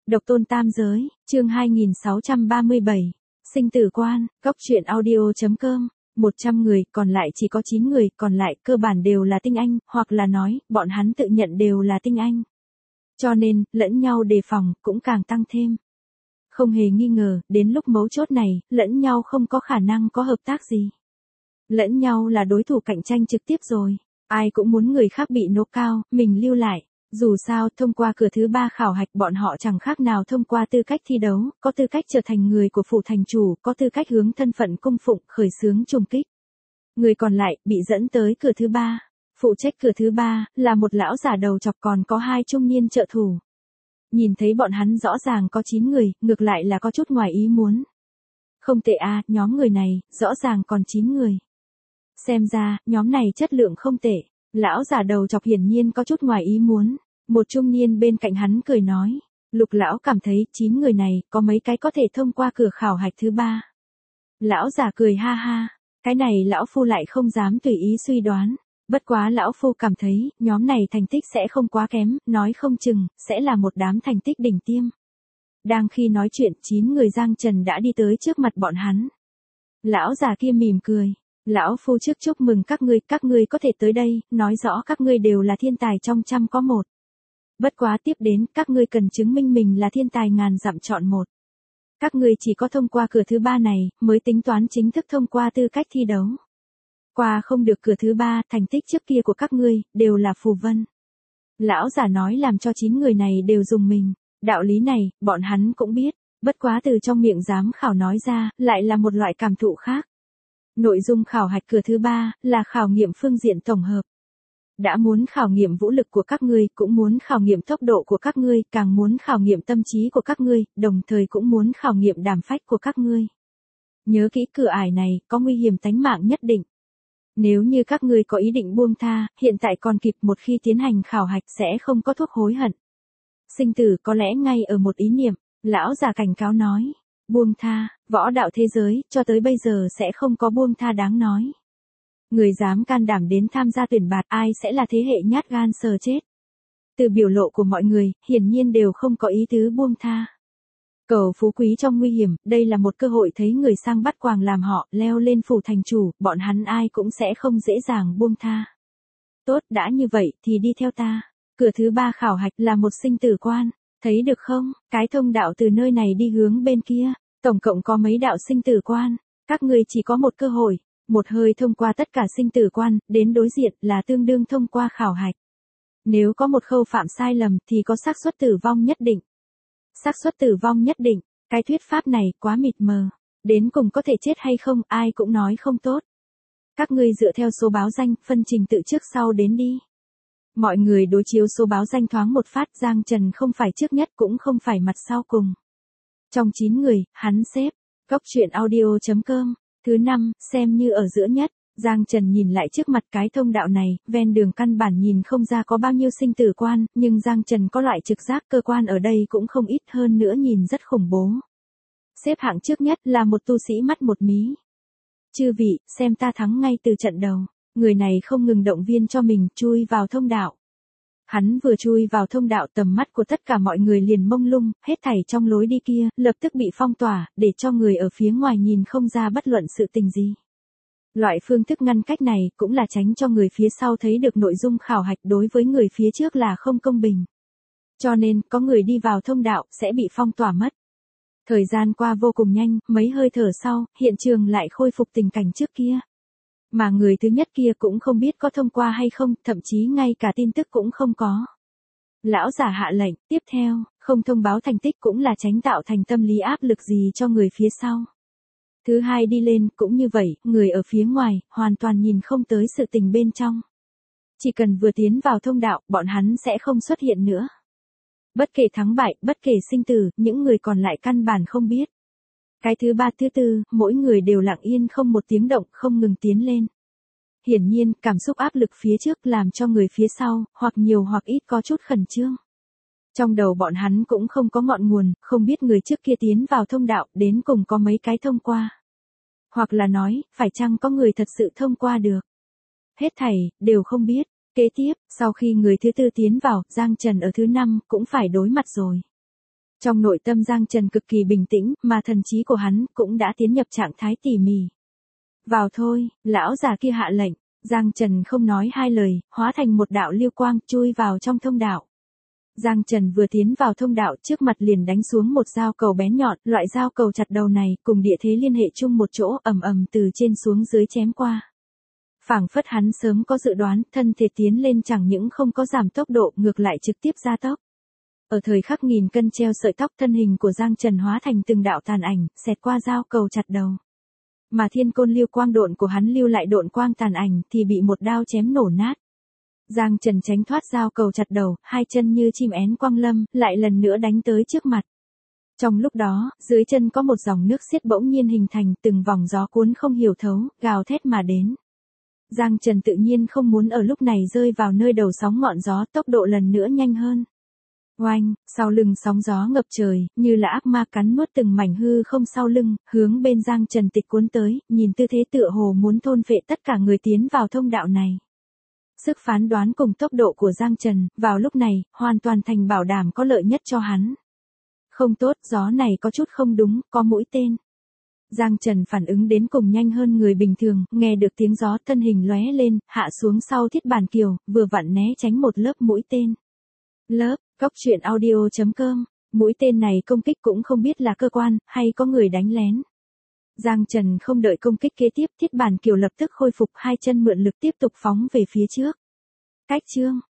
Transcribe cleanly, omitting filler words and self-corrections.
Độc tôn tam giới, chương 2637. Sinh tử quan, góc truyện audio.com. 100 người, còn lại chỉ có 9 người, còn lại cơ bản đều là tinh anh, hoặc là nói, bọn hắn tự nhận đều là tinh anh. Cho nên, lẫn nhau đề phòng, cũng càng tăng thêm. Không hề nghi ngờ, đến lúc mấu chốt này, lẫn nhau không có khả năng có hợp tác gì. Lẫn nhau là đối thủ cạnh tranh trực tiếp rồi. Ai cũng muốn người khác bị nô cao, mình lưu lại. Dù sao, thông qua cửa thứ 3 khảo hạch bọn họ chẳng khác nào thông qua tư cách thi đấu, có tư cách trở thành người của phủ thành chủ, có tư cách hướng thân phận cung phụng, khởi xướng trùng kích. Người còn lại, bị dẫn tới cửa thứ 3. Phụ trách cửa thứ 3, là một lão giả đầu chọc còn có 2 trung niên trợ thủ. Nhìn thấy bọn hắn rõ ràng có 9 người, ngược lại là có chút ngoài ý muốn. Không tệ à, nhóm người này, rõ ràng còn 9 người. Xem ra, nhóm này chất lượng không tệ. Lão giả đầu chọc hiển nhiên có chút ngoài ý muốn. Một trung niên bên cạnh hắn cười nói. Lục lão cảm thấy 9 người này có mấy cái có thể thông qua cửa khảo hạch thứ 3. Lão giả cười ha ha. Cái này lão phu lại không dám tùy ý suy đoán. Bất quá lão phu cảm thấy nhóm này thành tích sẽ không quá kém, nói không chừng sẽ là một đám thành tích đỉnh tiêm. Đang khi nói chuyện 9 người Giang Trần đã đi tới trước mặt bọn hắn. Lão già kia mỉm cười. Lão phu trước chúc mừng các ngươi có thể tới đây, nói rõ các ngươi đều là thiên tài trong trăm có một. Bất quá tiếp đến, các ngươi cần chứng minh mình là thiên tài ngàn dặm chọn một. Các ngươi chỉ có thông qua cửa thứ 3 này, mới tính toán chính thức thông qua tư cách thi đấu. Qua không được cửa thứ 3, thành tích trước kia của các ngươi, đều là phù vân. Lão giả nói làm cho 9 người này đều dùng mình. Đạo lý này, bọn hắn cũng biết, bất quá từ trong miệng giám khảo nói ra, lại là một loại cảm thụ khác. Nội dung khảo hạch cửa thứ 3 là khảo nghiệm phương diện tổng hợp. Đã muốn khảo nghiệm vũ lực của các ngươi, cũng muốn khảo nghiệm tốc độ của các ngươi, càng muốn khảo nghiệm tâm trí của các ngươi, đồng thời cũng muốn khảo nghiệm đảm phách của các ngươi. Nhớ kỹ cửa ải này, có nguy hiểm tánh mạng nhất định. Nếu như các ngươi có ý định buông tha, hiện tại còn kịp, một khi tiến hành khảo hạch sẽ không có thuốc hối hận. Sinh tử có lẽ ngay ở một ý niệm, lão già cảnh cáo nói. Buông tha, võ đạo thế giới, cho tới bây giờ sẽ không có buông tha đáng nói. Người dám can đảm đến tham gia tuyển bạt, ai sẽ là thế hệ nhát gan sờ chết. Từ biểu lộ của mọi người, hiển nhiên đều không có ý tứ buông tha. Cầu phú quý trong nguy hiểm, đây là một cơ hội thấy người sang bắt quàng làm họ, leo lên phủ thành chủ, bọn hắn ai cũng sẽ không dễ dàng buông tha. Tốt, đã như vậy, thì đi theo ta. Cửa thứ 3 khảo hạch là một sinh tử quan. Thấy được không, cái thông đạo từ nơi này đi hướng bên kia, tổng cộng có mấy đạo sinh tử quan, các ngươi chỉ có một cơ hội, một hơi thông qua tất cả sinh tử quan, đến đối diện là tương đương thông qua khảo hạch. Nếu có một khâu phạm sai lầm thì có xác suất tử vong nhất định. Xác suất tử vong nhất định, cái thuyết pháp này quá mịt mờ, đến cùng có thể chết hay không, ai cũng nói không tốt. Các ngươi dựa theo số báo danh, phân trình tự trước sau đến đi. Mọi người đối chiếu số báo danh thoáng một phát, Giang Trần không phải trước nhất cũng không phải mặt sau cùng. Trong 9 người, hắn xếp, góc truyện audio.com, thứ 5, xem như ở giữa nhất. Giang Trần nhìn lại trước mặt cái thông đạo này, ven đường căn bản nhìn không ra có bao nhiêu sinh tử quan, nhưng Giang Trần có loại trực giác cơ quan ở đây cũng không ít, hơn nữa nhìn rất khủng bố. Xếp hạng trước nhất là một tu sĩ mắt một mí. Chư vị, xem ta thắng ngay từ trận đầu. Người này không ngừng động viên cho mình, chui vào thông đạo. Hắn vừa chui vào thông đạo, tầm mắt của tất cả mọi người liền mông lung, hết thảy trong lối đi kia, lập tức bị phong tỏa, để cho người ở phía ngoài nhìn không ra bất luận sự tình gì. Loại phương thức ngăn cách này, cũng là tránh cho người phía sau thấy được nội dung khảo hạch, đối với người phía trước là không công bình. Cho nên, có người đi vào thông đạo, sẽ bị phong tỏa mất. Thời gian qua vô cùng nhanh, mấy hơi thở sau, hiện trường lại khôi phục tình cảnh trước kia. Mà người thứ nhất kia cũng không biết có thông qua hay không, thậm chí ngay cả tin tức cũng không có. Lão giả hạ lệnh, tiếp theo, không thông báo thành tích cũng là tránh tạo thành tâm lý áp lực gì cho người phía sau. Thứ hai đi lên, cũng như vậy, người ở phía ngoài, hoàn toàn nhìn không tới sự tình bên trong. Chỉ cần vừa tiến vào thông đạo, bọn hắn sẽ không xuất hiện nữa. Bất kể thắng bại, bất kể sinh tử, những người còn lại căn bản không biết. Cái thứ 3 thứ 4, mỗi người đều lặng yên không một tiếng động, không ngừng tiến lên. Hiển nhiên, cảm xúc áp lực phía trước làm cho người phía sau, hoặc nhiều hoặc ít có chút khẩn trương. Trong đầu bọn hắn cũng không có ngọn nguồn, không biết người trước kia tiến vào thông đạo, đến cùng có mấy cái thông qua. Hoặc là nói, phải chăng có người thật sự thông qua được. Hết thảy, đều không biết. Kế tiếp, sau khi người thứ 4 tiến vào, Giang Trần ở thứ 5 cũng phải đối mặt rồi. Trong nội tâm Giang Trần cực kỳ bình tĩnh, mà thần trí của hắn cũng đã tiến nhập trạng thái tỉ mỉ. Vào thôi, lão già kia hạ lệnh, Giang Trần không nói hai lời, hóa thành một đạo lưu quang chui vào trong thông đạo. Giang Trần vừa tiến vào thông đạo trước mặt liền đánh xuống một dao cầu bén nhọn, loại dao cầu chặt đầu này cùng địa thế liên hệ chung một chỗ ầm ầm từ trên xuống dưới chém qua. Phảng phất hắn sớm có dự đoán, thân thể tiến lên chẳng những không có giảm tốc độ ngược lại trực tiếp gia tốc. Ở thời khắc nghìn cân treo sợi tóc thân hình của Giang Trần hóa thành từng đạo tàn ảnh, xẹt qua dao cầu chặt đầu. Mà thiên côn lưu quang độn của hắn lưu lại độn quang tàn ảnh thì bị một đao chém nổ nát. Giang Trần tránh thoát dao cầu chặt đầu, hai chân như chim én quang lâm, lại lần nữa đánh tới trước mặt. Trong lúc đó, dưới chân có một dòng nước xiết bỗng nhiên hình thành, từng vòng gió cuốn không hiểu thấu, gào thét mà đến. Giang Trần tự nhiên không muốn ở lúc này rơi vào nơi đầu sóng ngọn gió, tốc độ lần nữa nhanh hơn. Oanh, sau lưng sóng gió ngập trời, như là ác ma cắn nuốt từng mảnh hư không sau lưng, hướng bên Giang Trần tịch cuốn tới, nhìn tư thế tựa hồ muốn thôn phệ tất cả người tiến vào thông đạo này. Sức phán đoán cùng tốc độ của Giang Trần, vào lúc này, hoàn toàn thành bảo đảm có lợi nhất cho hắn. Không tốt, gió này có chút không đúng, có mũi tên. Giang Trần phản ứng đến cùng nhanh hơn người bình thường, nghe được tiếng gió thân hình lóe lên, hạ xuống sau thiết bản kiều, vừa vặn né tránh một lớp mũi tên. Góc truyện audio.com, mũi tên này công kích cũng không biết là cơ quan, hay có người đánh lén. Giang Trần không đợi công kích kế tiếp, thiết bản kiều lập tức khôi phục hai chân mượn lực tiếp tục phóng về phía trước. Cách chương.